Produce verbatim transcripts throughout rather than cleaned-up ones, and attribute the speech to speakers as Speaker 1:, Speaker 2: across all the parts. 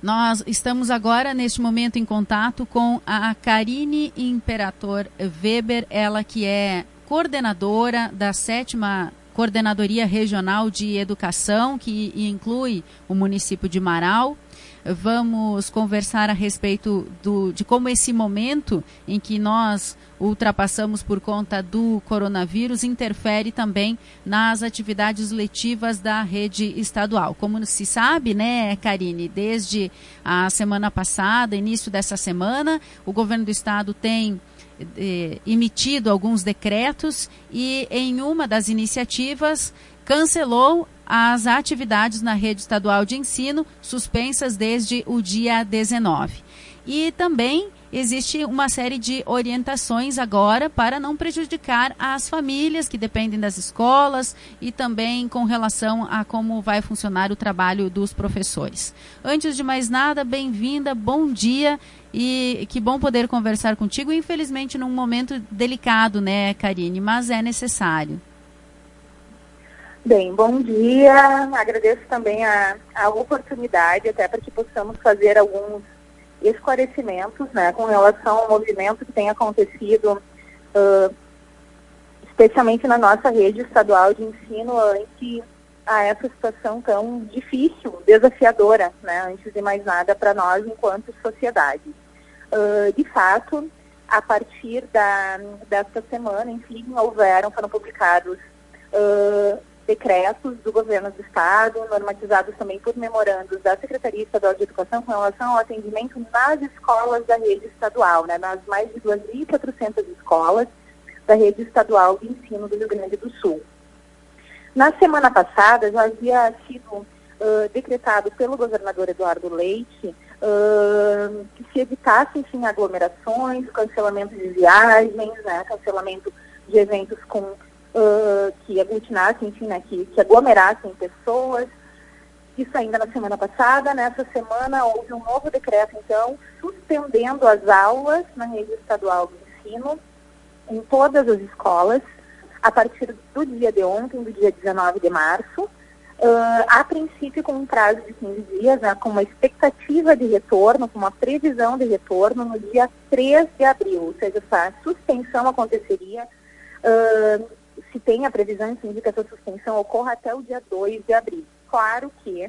Speaker 1: Nós estamos agora, neste momento, em contato com a Karine Imperator Weber, ela que é coordenadora da sétima Coordenadoria Regional de Educação, que inclui o município de Marau. Vamos conversar a respeito do, de como esse momento em que nós ultrapassamos por conta do coronavírus interfere também nas atividades letivas da rede estadual. Como se sabe, né, Karine, desde a semana passada, início dessa semana, o governo do estado tem eh, emitido alguns decretos e em uma das iniciativas cancelou as atividades na rede estadual de ensino, suspensas desde o dia dezenove. E também existe uma série de orientações agora para não prejudicar as famílias que dependem das escolas e também com relação a como vai funcionar o trabalho dos professores. Antes de mais nada, bem-vinda, bom dia e que bom poder conversar contigo, infelizmente num momento delicado, né, Karine, mas é necessário.
Speaker 2: Bem, bom dia, agradeço também a, a oportunidade até para que possamos fazer alguns esclarecimentos, né, com relação ao movimento que tem acontecido, uh, especialmente na nossa rede estadual de ensino, ante a essa situação tão difícil, desafiadora, né, antes de mais nada, para nós enquanto sociedade. Uh, de fato, a partir da, desta semana, enfim, houveram, foram publicados uh, decretos do governo do estado, normatizados também por memorandos da Secretaria Estadual de Educação com relação ao atendimento nas escolas da rede estadual, né, nas mais de duas mil e quatrocentas escolas da rede estadual de ensino do Rio Grande do Sul. Na semana passada já havia sido uh, decretado pelo governador Eduardo Leite uh, que se evitasse, enfim, aglomerações, cancelamento de viagens, né, cancelamento de eventos com Uh, que aglutinassem, enfim, né, que, que aglomerassem pessoas. Isso ainda na semana passada. Nessa semana houve um novo decreto, então, suspendendo as aulas na rede estadual de ensino em todas as escolas, a partir do dia de ontem, do dia dezenove de março, uh, a princípio com um prazo de quinze dias, né, com uma expectativa de retorno, com uma previsão de retorno no dia três de abril, ou seja, essa suspensão aconteceria uh, se tem a previsão, enfim, de que essa suspensão ocorra até o dia dois de abril. Claro que,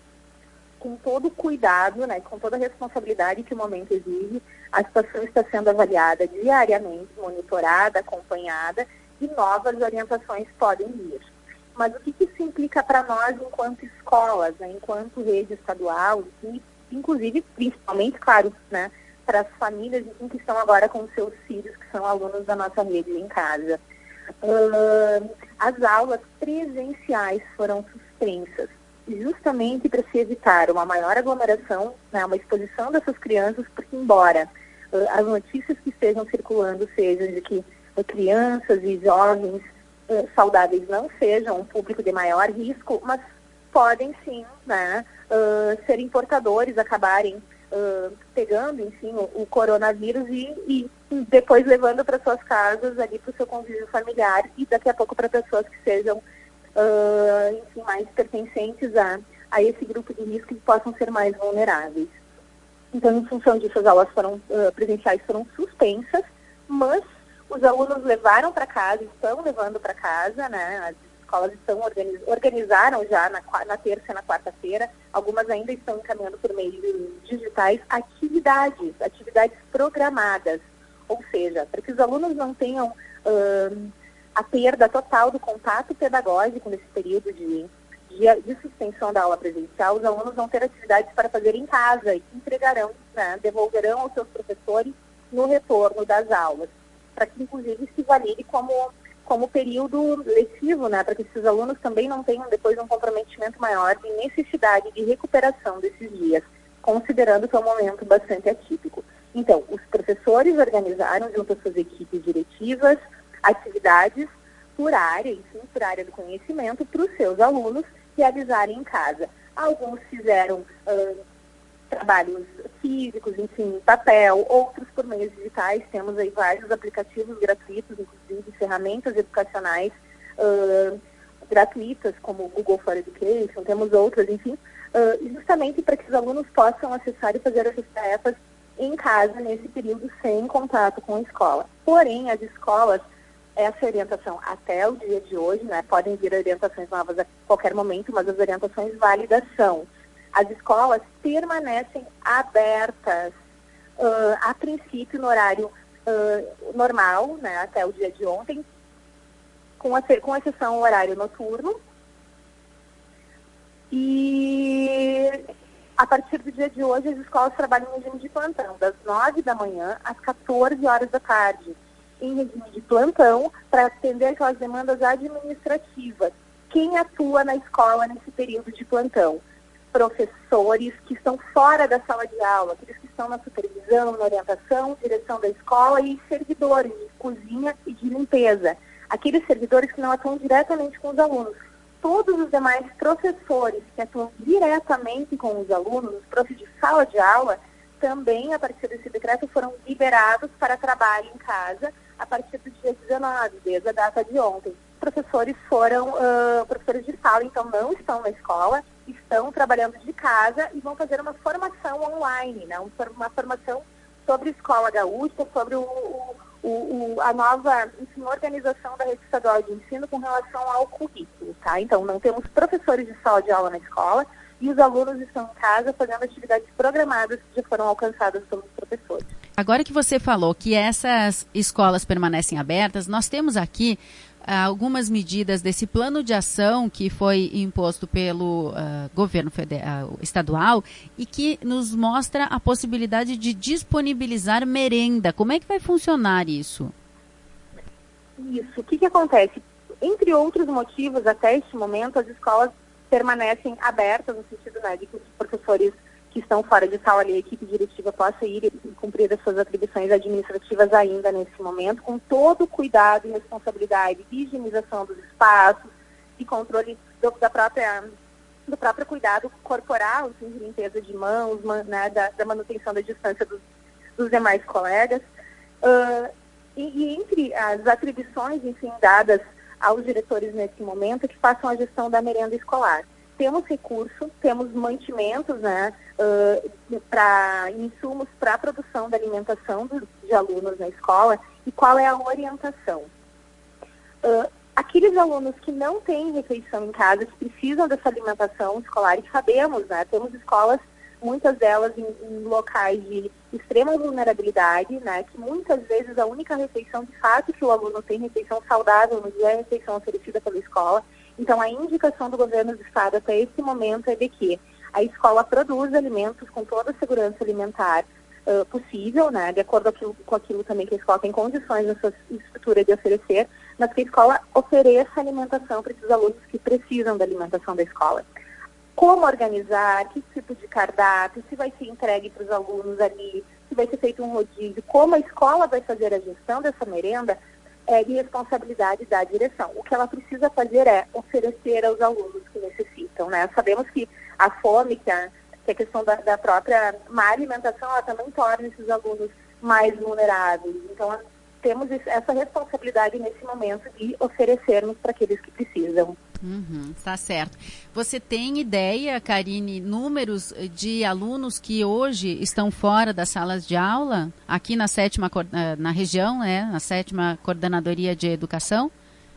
Speaker 2: com todo o cuidado, né, com toda a responsabilidade que o momento exige, a situação está sendo avaliada diariamente, monitorada, acompanhada, e novas orientações podem vir. Mas o que isso implica para nós enquanto escolas, né, enquanto rede estadual, e inclusive, principalmente, claro, né, para as famílias enfim, que estão agora com seus filhos, que são alunos da nossa rede em casa? Uh, as aulas presenciais foram suspensas, justamente para se evitar uma maior aglomeração, né, uma exposição dessas crianças, porque embora uh, as notícias que estejam circulando sejam de que uh, crianças e jovens uh, saudáveis não sejam um público de maior risco, mas podem sim, né, uh, serem portadores, acabarem Uh, pegando, enfim, o, o coronavírus e, e depois levando para suas casas, ali para o seu convívio familiar e daqui a pouco para pessoas que sejam, uh, enfim, mais pertencentes a, a esse grupo de risco que possam ser mais vulneráveis. Então, em função disso, as aulas foram, uh, presenciais foram suspensas, mas os alunos levaram para casa, estão levando para casa, né, as escolas estão organiz, organizaram já na, na terça e na quarta-feira, algumas ainda estão encaminhando por meios digitais atividades, atividades programadas, ou seja, para que os alunos não tenham uh, a perda total do contato pedagógico nesse período de, de, de suspensão da aula presencial, os alunos vão ter atividades para fazer em casa e que entregarão, né, devolverão aos seus professores no retorno das aulas, para que inclusive se valide como como período letivo, né, para que esses alunos também não tenham depois um comprometimento maior de necessidade de recuperação desses dias, considerando que é um momento bastante atípico. Então, os professores organizaram, junto às suas equipes diretivas, atividades por área, enfim, por área do conhecimento, para os seus alunos realizarem em casa. Alguns fizeram uh, trabalhos físicos, enfim, papel, outros por meios digitais. Temos aí vários aplicativos gratuitos, inclusive ferramentas educacionais uh, gratuitas, como o Google for Education, temos outras, enfim, uh, justamente para que os alunos possam acessar e fazer essas tarefas em casa nesse período sem contato com a escola. Porém, as escolas, essa orientação até o dia de hoje, né, podem vir orientações novas a qualquer momento, mas as orientações válidas são: as escolas permanecem abertas uh, a princípio no horário uh, normal, né, até o dia de ontem, com, a, com exceção ao horário noturno. E a partir do dia de hoje, as escolas trabalham em regime de plantão, das nove da manhã às quatorze horas da tarde, em regime de plantão, para atender aquelas demandas administrativas. Quem atua na escola nesse período de plantão? Professores que estão fora da sala de aula, aqueles que estão na supervisão, na orientação, direção da escola, e servidores de cozinha e de limpeza, aqueles servidores que não atuam diretamente com os alunos. Todos os demais professores que atuam diretamente com os alunos, os profs de sala de aula, também, a partir desse decreto, foram liberados para trabalho em casa a partir do dia dezenove, desde a data de ontem. Professores foram, uh, professores de sala, então não estão na escola, estão trabalhando de casa e vão fazer uma formação online, né? Uma formação sobre escola gaúcha, sobre o, o, o, a nova, enfim, organização da rede estadual de ensino com relação ao currículo, tá? Então, não temos professores de sala de aula na escola e os alunos estão em casa fazendo atividades programadas que já foram alcançadas pelos professores.
Speaker 1: Agora que você falou que essas escolas permanecem abertas, nós temos aqui algumas medidas desse plano de ação que foi imposto pelo uh, governo federal, estadual, e que nos mostra a possibilidade de disponibilizar merenda. Como é que vai funcionar isso?
Speaker 2: Isso. O que, que acontece? Entre outros motivos, até este momento, as escolas permanecem abertas, no sentido, né, de que os professores que estão fora de sala ali, a equipe diretiva possa ir e cumprir as suas atribuições administrativas ainda nesse momento, com todo o cuidado e responsabilidade de higienização dos espaços, de controle do, da própria, do próprio cuidado corporal, assim, de limpeza de mãos, man, né, da, da manutenção da distância dos, dos demais colegas. Uh, e, e entre as atribuições, enfim, dadas aos diretores nesse momento, que façam a gestão da merenda escolar. Temos recurso, temos mantimentos, né, uh, para insumos para a produção da alimentação dos, de alunos na escola. E qual é a orientação? Uh, aqueles alunos que não têm refeição em casa, que precisam dessa alimentação escolar, e sabemos, né, temos escolas, muitas delas em, em locais de extrema vulnerabilidade, né, que muitas vezes a única refeição, de fato, que o aluno tem, refeição saudável no dia, é a refeição oferecida pela escola. Então, a indicação do governo do estado até esse momento é de que a escola produz alimentos com toda a segurança alimentar uh, possível, né, de acordo com aquilo, com aquilo também que a escola tem condições na sua estrutura de oferecer, mas que a escola ofereça alimentação para esses alunos que precisam da alimentação da escola. Como organizar, que tipo de cardápio, se vai ser entregue para os alunos ali, se vai ser feito um rodízio, como a escola vai fazer a gestão dessa merenda, é de responsabilidade da direção. O que ela precisa fazer é oferecer aos alunos que necessitam, né? Sabemos que a fome, que a, que a questão da, da própria má alimentação, ela também torna esses alunos mais vulneráveis. Então, temos essa responsabilidade nesse momento de oferecermos para aqueles que precisam.
Speaker 1: Uhum, tá certo. Você tem ideia, Karine, números de alunos que hoje estão fora das salas de aula, aqui na sétima, na região, né, na sétima Coordenadoria de Educação?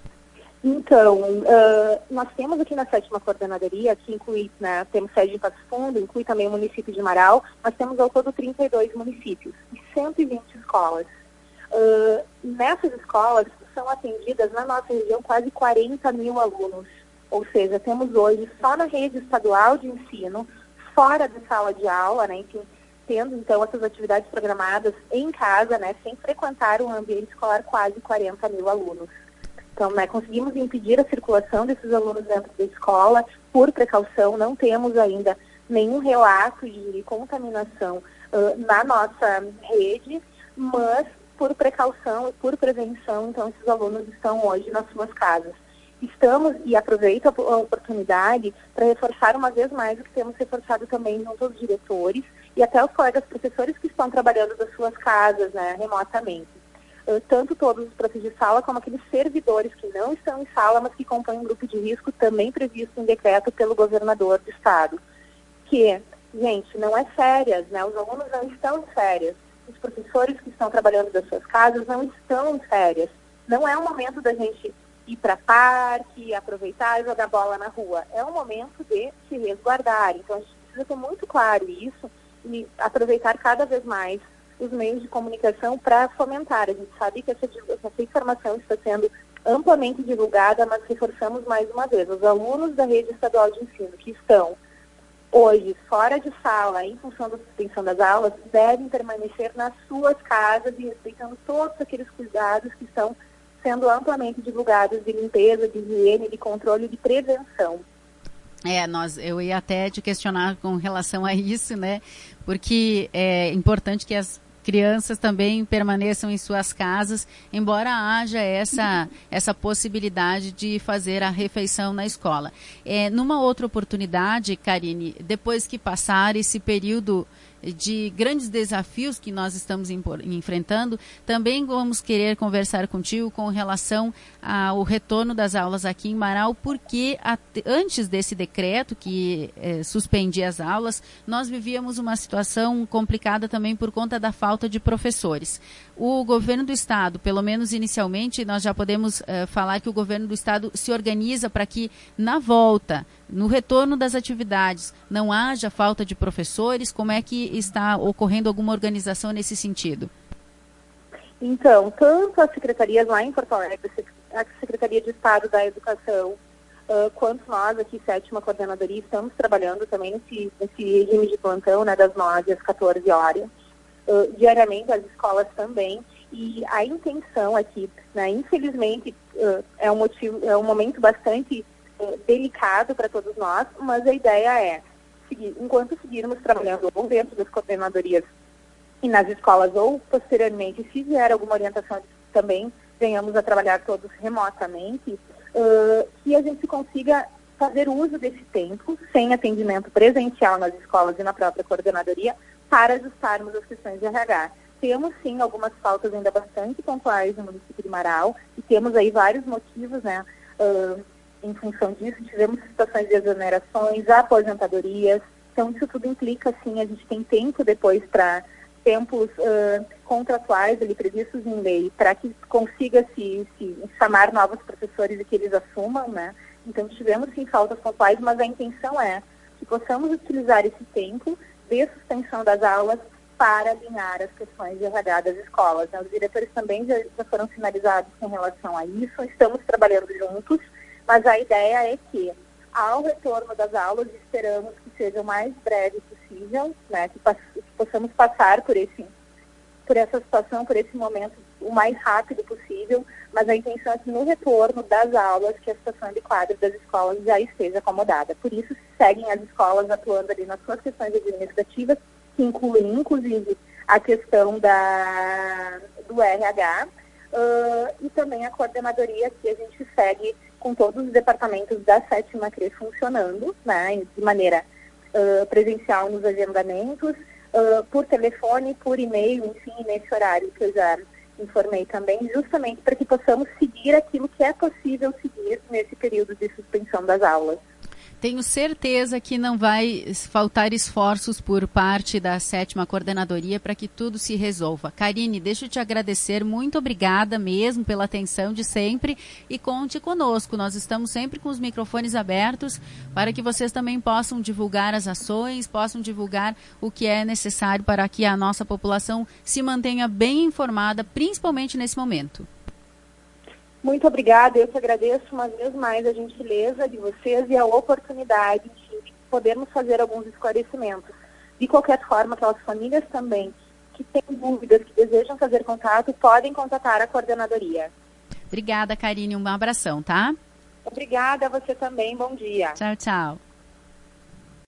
Speaker 2: Então, uh, nós temos aqui na sétima Coordenadoria, que inclui, né, temos sede em Passo Fundo, inclui também o município de Marau, nós temos ao todo trinta e dois municípios e cento e vinte escolas. Uh, nessas escolas são atendidas na nossa região quase quarenta mil alunos, ou seja, temos hoje só na rede estadual de ensino, fora da sala de aula, né, enfim, tendo então essas atividades programadas em casa, né, sem frequentar o ambiente escolar, quase quarenta mil alunos. Então, né, conseguimos impedir a circulação desses alunos dentro da escola, por precaução, não temos ainda nenhum relato de contaminação uh, na nossa rede, mas por precaução e por prevenção, então esses alunos estão hoje nas suas casas. Estamos, e aproveito a oportunidade para reforçar uma vez mais o que temos reforçado também junto aos diretores e até os colegas professores que estão trabalhando das suas casas, né, remotamente. Uh, tanto todos os professores de sala como aqueles servidores que não estão em sala, mas que compõem um grupo de risco também previsto em decreto pelo governador do estado. que, gente, não é férias, né? Os alunos não estão em férias. Os professores que estão trabalhando das suas casas não estão em férias. Não é o momento da gente ir para parque, aproveitar e jogar bola na rua. É o momento de se resguardar. Então, a gente precisa ter muito claro isso e aproveitar cada vez mais os meios de comunicação para fomentar. A gente sabe que essa, essa informação está sendo amplamente divulgada, mas reforçamos mais uma vez. Os alunos da rede estadual de ensino que estão hoje fora de sala, em função da suspensão das aulas, devem permanecer nas suas casas e respeitando todos aqueles cuidados que estão sendo amplamente divulgados de limpeza, de higiene, de controle e de prevenção.
Speaker 1: É, nós, eu ia até te questionar com relação a isso, né? Porque é importante que as crianças também permaneçam em suas casas, embora haja essa, essa possibilidade de fazer a refeição na escola. É, numa outra oportunidade, Karine, depois que passar esse período de grandes desafios que nós estamos enfrentando, também vamos querer conversar contigo com relação ao retorno das aulas aqui em Marau, porque antes desse decreto que eh, suspendia as aulas, nós vivíamos uma situação complicada também por conta da falta de professores. O governo do estado, pelo menos inicialmente, nós já podemos uh, falar que o governo do estado se organiza para que na volta, no retorno das atividades, não haja falta de professores. Como é que está ocorrendo alguma organização nesse sentido?
Speaker 2: Então, tanto as secretarias lá em Porto Alegre, a Secretaria de Estado da Educação, uh, quanto nós aqui, Sétima Coordenadoria, estamos trabalhando também nesse, nesse regime de plantão, né, das nove às quatorze horas. Uh, diariamente as escolas também, e a intenção aqui, né, infelizmente uh, é um motivo, é um momento bastante uh, delicado para todos nós, mas a ideia é seguir, enquanto seguirmos trabalhando ou dentro das coordenadorias e nas escolas, ou posteriormente, se vier alguma orientação também, venhamos a trabalhar todos remotamente, uh, que a gente consiga fazer uso desse tempo, sem atendimento presencial nas escolas e na própria coordenadoria, para ajustarmos as questões de R H. Temos, sim, algumas faltas ainda bastante pontuais no município de Marau, e temos aí vários motivos, né, uh, em função disso. Tivemos situações de exonerações, aposentadorias, então isso tudo implica, sim, a gente tem tempo depois para tempos uh, contratuais ali previstos em lei, para que consiga se, se chamar novos professores e que eles assumam, né. Então tivemos, sim, faltas pontuais, mas a intenção é que possamos utilizar esse tempo de suspensão das aulas para alinhar as questões de R H das escolas. Os diretores também já, já foram finalizados com relação a isso, estamos trabalhando juntos, mas a ideia é que, ao retorno das aulas, esperamos que seja o mais breve possível, né, que, pass que possamos passar por, esse, por essa situação, por esse momento, o mais rápido possível, mas a intenção é que no retorno das aulas, que a situação de quadro das escolas já esteja acomodada. Por isso, seguem as escolas atuando ali nas suas questões administrativas, que incluem, inclusive, a questão da, do R H, uh, e também a coordenadoria, que a gente segue com todos os departamentos da sétima C R E funcionando, né, de maneira uh, presencial nos agendamentos, uh, por telefone, por e-mail, enfim, nesse horário que eu já informei também, justamente para que possamos seguir aquilo que é possível seguir nesse período de suspensão das aulas.
Speaker 1: Tenho certeza que não vai faltar esforços por parte da sétima coordenadoria para que tudo se resolva. Karine, deixa eu te agradecer, muito obrigada mesmo pela atenção de sempre e conte conosco. Nós estamos sempre com os microfones abertos para que vocês também possam divulgar as ações, possam divulgar o que é necessário para que a nossa população se mantenha bem informada, principalmente nesse momento.
Speaker 2: Muito obrigada, eu que agradeço uma vez mais a gentileza de vocês e a oportunidade de podermos fazer alguns esclarecimentos. De qualquer forma, aquelas famílias também que têm dúvidas, que desejam fazer contato, podem contatar a coordenadoria.
Speaker 1: Obrigada, Karine, um abração, tá?
Speaker 2: Obrigada a você também, bom dia.
Speaker 1: Tchau, tchau.